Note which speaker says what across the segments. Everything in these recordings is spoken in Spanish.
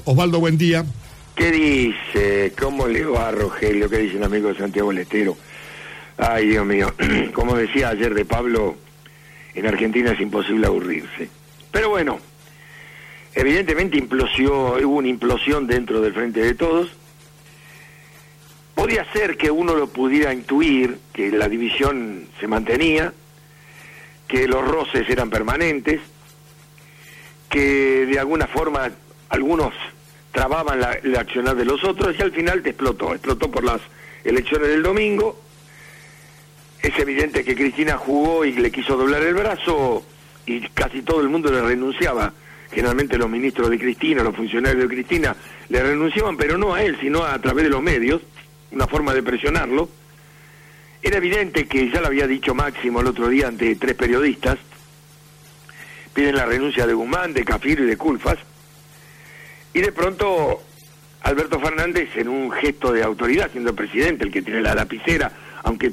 Speaker 1: Osvaldo, buen día.
Speaker 2: ¿Qué dice? ¿Cómo le va, Rogelio? ¿Qué dice el amigo de Santiago Letero? Ay, Dios mío. Como decía ayer de Pablo, en Argentina es imposible aburrirse. Pero bueno, evidentemente hubo una implosión dentro del Frente de Todos. Podía ser que uno lo pudiera intuir, que la división se mantenía, que los roces eran permanentes, que de alguna forma algunos trababan el accionar de los otros y al final explotó por las elecciones del domingo. Es evidente que Cristina jugó y le quiso doblar el brazo y casi todo el mundo le renunciaba. Generalmente los ministros de Cristina, los funcionarios de Cristina le renunciaban, pero no a él, sino a través de los medios, una forma de presionarlo. Era evidente que ya lo había dicho Máximo el otro día ante 3 periodistas, piden la renuncia de Guzmán, de Cafiero y de Culfas, y de pronto Alberto Fernández, en un gesto de autoridad, siendo presidente, el que tiene la lapicera, aunque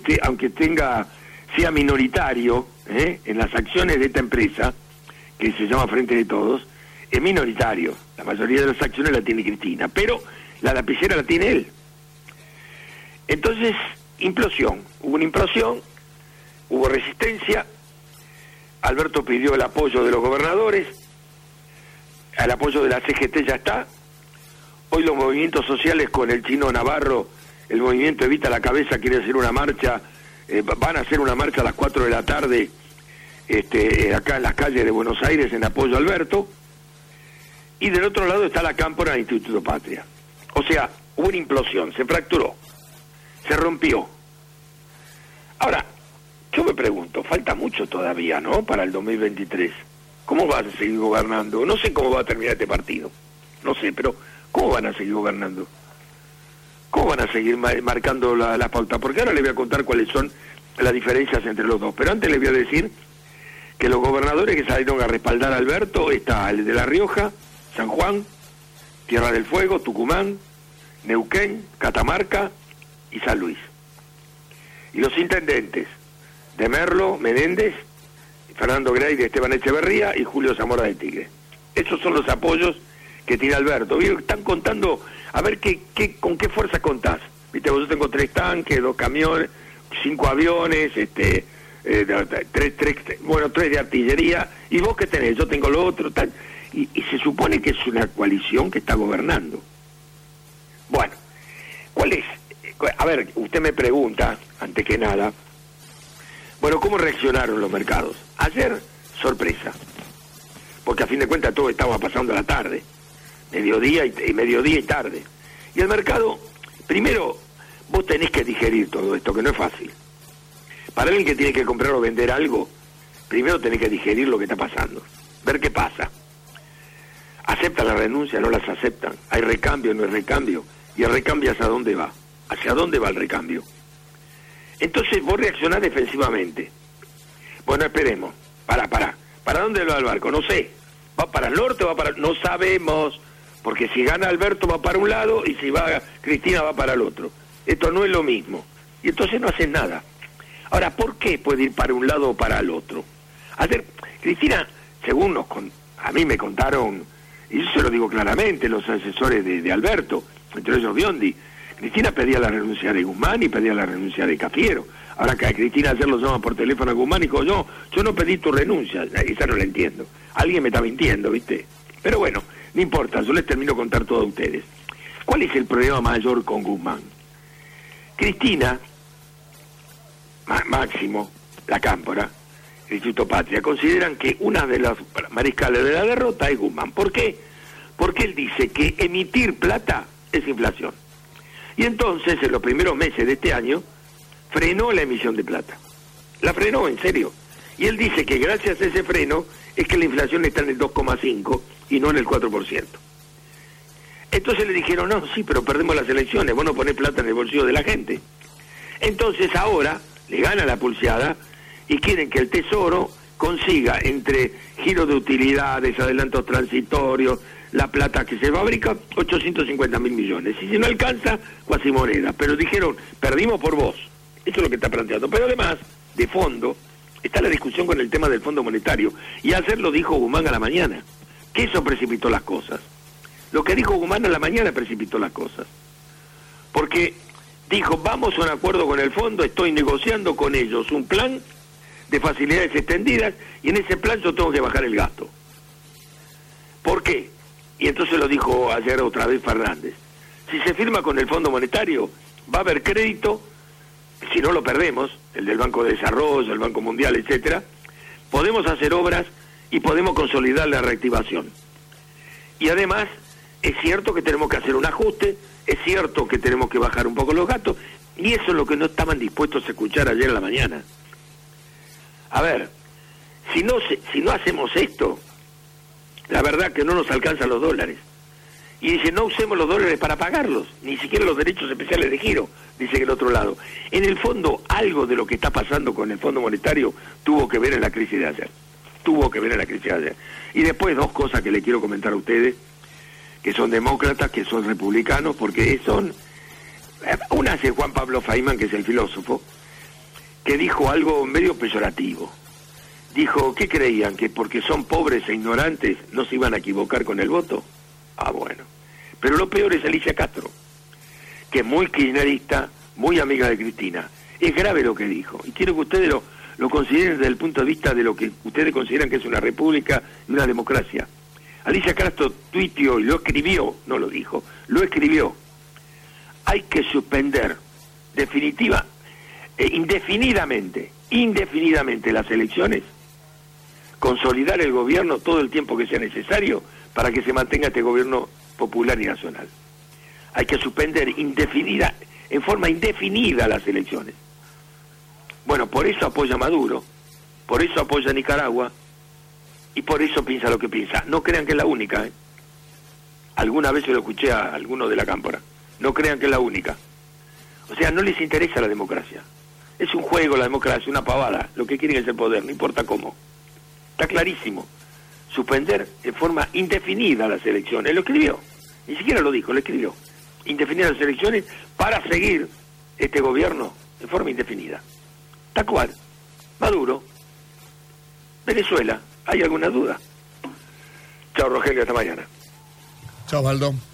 Speaker 2: sea minoritario en las acciones de esta empresa, que se llama Frente de Todos, es minoritario. La mayoría de las acciones la tiene Cristina, pero la lapicera la tiene él. Entonces, hubo una implosión, hubo resistencia. Alberto pidió el apoyo de los gobernadores, el apoyo de la CGT ya está. Hoy los movimientos sociales con el Chino Navarro, el movimiento Evita la Cabeza quiere hacer una marcha, van a hacer una marcha a las 4 de la tarde acá en las calles de Buenos Aires en apoyo a Alberto. Y del otro lado está la cámpora del Instituto Patria. O sea, hubo una implosión, se fracturó, se rompió. Ahora, yo me pregunto, falta mucho todavía, ¿no?, para el 2023. ¿Cómo van a seguir gobernando? No sé cómo va a terminar este partido. No sé, pero ¿cómo van a seguir gobernando? ¿Cómo van a seguir marcando la pauta? Porque ahora les voy a contar cuáles son las diferencias entre los dos. Pero antes les voy a decir que los gobernadores que salieron a respaldar a Alberto está el de La Rioja, San Juan, Tierra del Fuego, Tucumán, Neuquén, Catamarca y San Luis. Y los intendentes de Merlo, Menéndez, Fernando Grey, de Esteban Echeverría y Julio Zamora de Tigre. Esos son los apoyos que tiene Alberto. ¿Vieron? Están contando, a ver con qué fuerza contás. Viste, vos, yo tengo 3 tanques, 2 camiones, 5 aviones, 3 de artillería, y vos qué tenés, yo tengo lo otro, tal. Y se supone que es una coalición que está gobernando. Bueno, ¿cuál es? A ver, usted me pregunta, antes que nada, bueno, ¿cómo reaccionaron los mercados? Ayer, sorpresa, porque a fin de cuentas todo estaba pasando a la tarde, mediodía y tarde. Y el mercado, primero, vos tenés que digerir todo esto, que no es fácil. Para alguien que tiene que comprar o vender algo, primero tenés que digerir lo que está pasando, ver qué pasa. ¿Aceptan la renuncia? ¿No las aceptan? ¿Hay recambio? ¿No hay recambio? ¿Y el recambio hacia dónde va? ¿Hacia dónde va el recambio? Entonces vos reaccionás defensivamente. Bueno, esperemos. ¿Para dónde va el barco? No sé. ¿Va para el norte o va para...? No sabemos. Porque si gana Alberto va para un lado y si va Cristina va para el otro. Esto no es lo mismo. Y entonces no hacen nada. Ahora, ¿por qué puede ir para un lado o para el otro? Ayer, Cristina, según a mí me contaron, y yo se lo digo claramente, los asesores de Alberto, entre ellos Biondi, Cristina pedía la renuncia de Guzmán y pedía la renuncia de Cafiero. Ahora que a Cristina ayer lo llama por teléfono a Guzmán y dijo, yo no pedí tu renuncia, esa no la entiendo. Alguien me está mintiendo, ¿viste? Pero bueno, no importa, yo les termino de contar todo a ustedes. ¿Cuál es el problema mayor con Guzmán? Cristina, Máximo, la Cámpora, el Instituto Patria, consideran que una de las mariscales de la derrota es Guzmán. ¿Por qué? Porque él dice que emitir plata es inflación. Y entonces, en los primeros meses de este año, frenó la emisión de plata. La frenó, en serio. Y él dice que gracias a ese freno es que la inflación está en el 2,5 y no en el 4%. Entonces le dijeron, no, sí, pero perdemos las elecciones, vos no ponés plata en el bolsillo de la gente. Entonces ahora le gana la pulseada y quieren que el Tesoro consiga entre giros de utilidades, adelantos transitorios, la plata que se fabrica, 850.000 millones. Y si no alcanza, cuasimoneda. Pero dijeron, perdimos por vos. Eso es lo que está planteando. Pero además, de fondo, está la discusión con el tema del Fondo Monetario. Y ayer lo dijo Guzmán a la mañana, que eso precipitó las cosas. Lo que dijo Guzmán en la mañana precipitó las cosas. Porque dijo, vamos a un acuerdo con el fondo, estoy negociando con ellos un plan de facilidades extendidas y en ese plan yo tengo que bajar el gasto. ¿Por qué? Y entonces lo dijo ayer otra vez Fernández. Si se firma con el Fondo Monetario, va a haber crédito, si no lo perdemos, el del Banco de Desarrollo, el Banco Mundial, etcétera, podemos hacer obras y podemos consolidar la reactivación. Y además, es cierto que tenemos que hacer un ajuste, es cierto que tenemos que bajar un poco los gastos, y eso es lo que no estaban dispuestos a escuchar ayer en la mañana. A ver, si no hacemos esto, la verdad que no nos alcanzan los dólares. Y dice, no usemos los dólares para pagarlos, ni siquiera los derechos especiales de giro, dice que el otro lado. En el fondo, algo de lo que está pasando con el Fondo Monetario tuvo que ver en la crisis de ayer. Y después dos cosas que le quiero comentar a ustedes, que son demócratas, que son republicanos, porque son... Una es de Juan Pablo Feynman, que es el filósofo, que dijo algo medio peyorativo. Dijo, ¿qué creían? ¿Que porque son pobres e ignorantes no se iban a equivocar con el voto? Ah, bueno. Pero lo peor es Alicia Castro, que es muy kirchnerista, muy amiga de Cristina. Es grave lo que dijo, y quiero que ustedes lo consideren desde el punto de vista de lo que ustedes consideran que es una república y una democracia. Alicia Castro tuiteó y lo escribió, no lo dijo, lo escribió. Hay que suspender indefinidamente las elecciones, consolidar el gobierno todo el tiempo que sea necesario para que se mantenga este gobierno popular y nacional. Hay que suspender en forma indefinida las elecciones. Bueno, por eso apoya a Maduro, por eso apoya a Nicaragua y por eso piensa lo que piensa. No crean que es la única, ¿eh? Alguna vez se lo escuché a algunos de la cámpora. No crean que es la única. O sea, no les interesa la democracia. Es un juego la democracia, una pavada. Lo que quieren es el poder, no importa cómo. Está clarísimo. Suspender en forma indefinida las elecciones. Él lo escribió. Ni siquiera lo dijo, lo escribió. Indefinida las elecciones para seguir este gobierno en forma indefinida. Tal cual. Maduro. Venezuela. ¿Hay alguna duda? Chao, Rogelio, hasta mañana.
Speaker 1: Chao, Osvaldo.